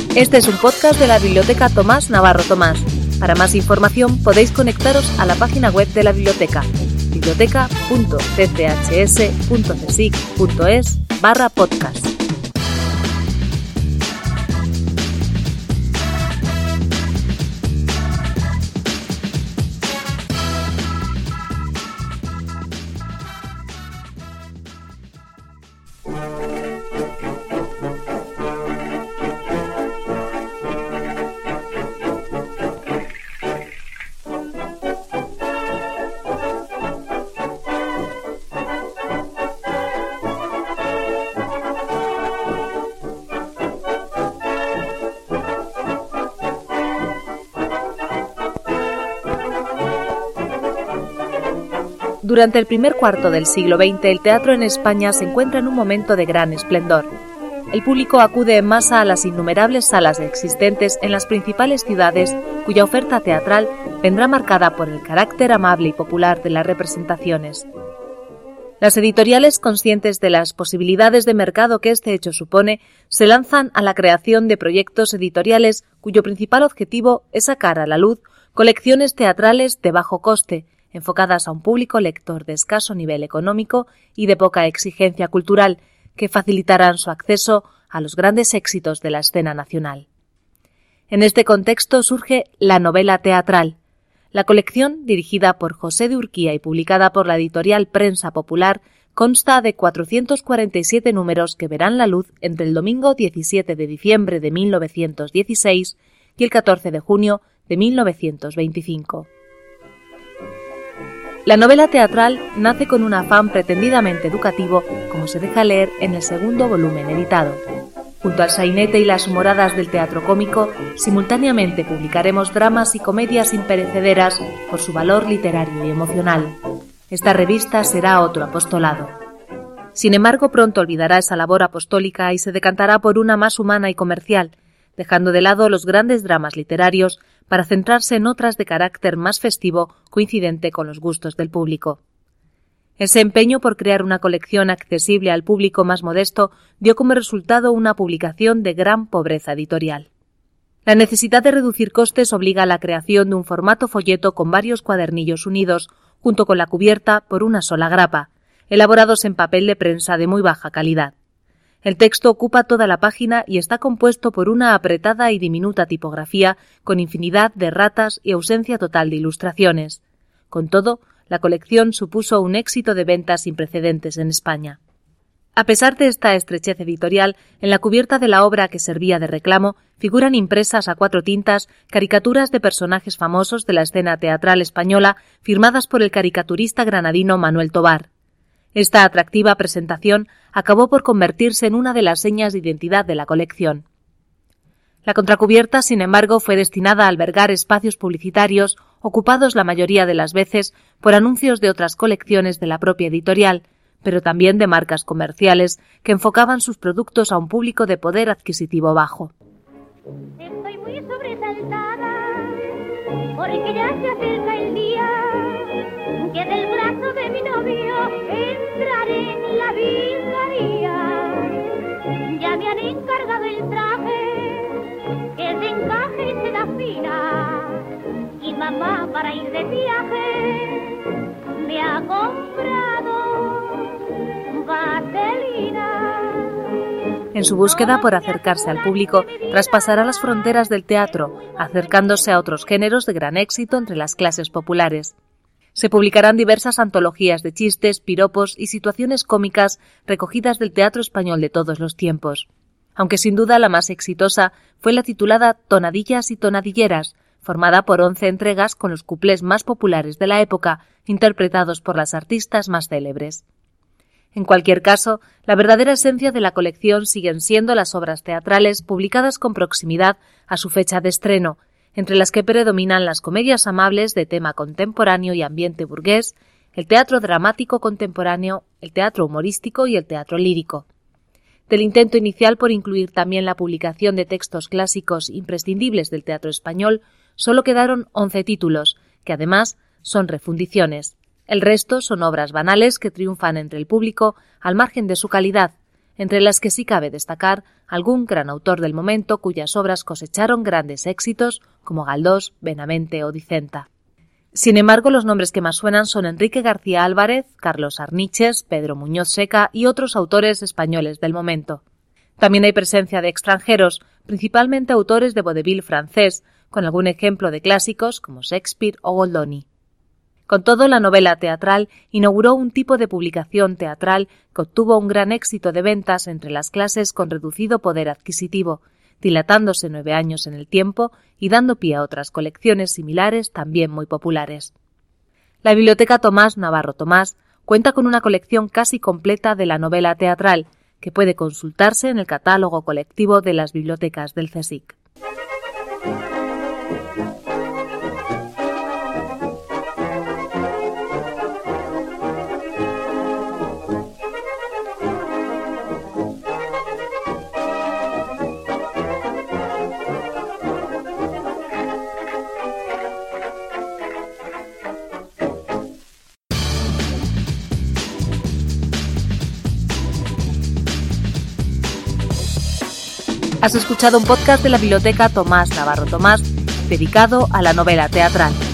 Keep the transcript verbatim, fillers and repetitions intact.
Este es un podcast de la Biblioteca Tomás Navarro Tomás. Para más información podéis conectaros a la página web de la biblioteca, biblioteca punto c c h s punto c s i c punto e s barra podcast. Durante el primer cuarto del siglo veinte, el teatro en España se encuentra en un momento de gran esplendor. El público acude en masa a las innumerables salas existentes en las principales ciudades, cuya oferta teatral vendrá marcada por el carácter amable y popular de las representaciones. Las editoriales, conscientes de las posibilidades de mercado que este hecho supone, se lanzan a la creación de proyectos editoriales cuyo principal objetivo es sacar a la luz colecciones teatrales de bajo coste, enfocadas a un público lector de escaso nivel económico y de poca exigencia cultural, que facilitarán su acceso a los grandes éxitos de la escena nacional. En este contexto surge La Novela Teatral. La colección, dirigida por José de Urquía y publicada por la editorial Prensa Popular, consta de cuatrocientos cuarenta y siete números que verán la luz entre el domingo diecisiete de diciembre de mil novecientos dieciséis y el catorce de junio de mil novecientos veinticinco. La novela teatral nace con un afán pretendidamente educativo, como se deja leer en el segundo volumen editado. Junto al sainete y las humoradas del teatro cómico, simultáneamente publicaremos dramas y comedias imperecederas por su valor literario y emocional. Esta revista será otro apostolado. Sin embargo, pronto olvidará esa labor apostólica y se decantará por una más humana y comercial, dejando de lado los grandes dramas literarios para centrarse en otras de carácter más festivo coincidente con los gustos del público. Ese empeño por crear una colección accesible al público más modesto dio como resultado una publicación de gran pobreza editorial. La necesidad de reducir costes obliga a la creación de un formato folleto con varios cuadernillos unidos, junto con la cubierta por una sola grapa, elaborados en papel de prensa de muy baja calidad. El texto ocupa toda la página y está compuesto por una apretada y diminuta tipografía con infinidad de erratas y ausencia total de ilustraciones. Con todo, la colección supuso un éxito de ventas sin precedentes en España. A pesar de esta estrechez editorial, en la cubierta de la obra que servía de reclamo figuran impresas a cuatro tintas caricaturas de personajes famosos de la escena teatral española firmadas por el caricaturista granadino Manuel Tobar. Esta atractiva presentación acabó por convertirse en una de las señas de identidad de la colección. La contracubierta, sin embargo, fue destinada a albergar espacios publicitarios ocupados la mayoría de las veces por anuncios de otras colecciones de la propia editorial, pero también de marcas comerciales que enfocaban sus productos a un público de poder adquisitivo bajo. Estoy muy sobresaltada porque ya se acerca el día que del brazo de mi novio entraré en la vigaría. Ya me han encargado el traje que se encaje y se da fina, y mamá para ir de viaje me ha comprado vaselina. En su búsqueda por acercarse al público, traspasará las fronteras del teatro, acercándose a otros géneros de gran éxito entre las clases populares. Se publicarán diversas antologías de chistes, piropos y situaciones cómicas recogidas del teatro español de todos los tiempos. Aunque sin duda la más exitosa fue la titulada Tonadillas y tonadilleras, formada por once entregas con los cuplés más populares de la época, interpretados por las artistas más célebres. En cualquier caso, la verdadera esencia de la colección siguen siendo las obras teatrales publicadas con proximidad a su fecha de estreno, entre las que predominan las comedias amables de tema contemporáneo y ambiente burgués, el teatro dramático contemporáneo, el teatro humorístico y el teatro lírico. Del intento inicial por incluir también la publicación de textos clásicos imprescindibles del teatro español, solo quedaron once títulos, que además son refundiciones. El resto son obras banales que triunfan entre el público al margen de su calidad, entre las que sí cabe destacar algún gran autor del momento cuyas obras cosecharon grandes éxitos como Galdós, Benavente o Dicenta. Sin embargo, los nombres que más suenan son Enrique García Álvarez, Carlos Arniches, Pedro Muñoz Seca y otros autores españoles del momento. También hay presencia de extranjeros, principalmente autores de vodevil francés, con algún ejemplo de clásicos como Shakespeare o Goldoni. Con todo, la novela teatral inauguró un tipo de publicación teatral que obtuvo un gran éxito de ventas entre las clases con reducido poder adquisitivo, dilatándose nueve años en el tiempo y dando pie a otras colecciones similares también muy populares. La Biblioteca Tomás Navarro Tomás cuenta con una colección casi completa de la novela teatral, que puede consultarse en el catálogo colectivo de las bibliotecas del CSIC. Has escuchado un podcast de la Biblioteca Tomás Navarro Tomás dedicado a la novela teatral.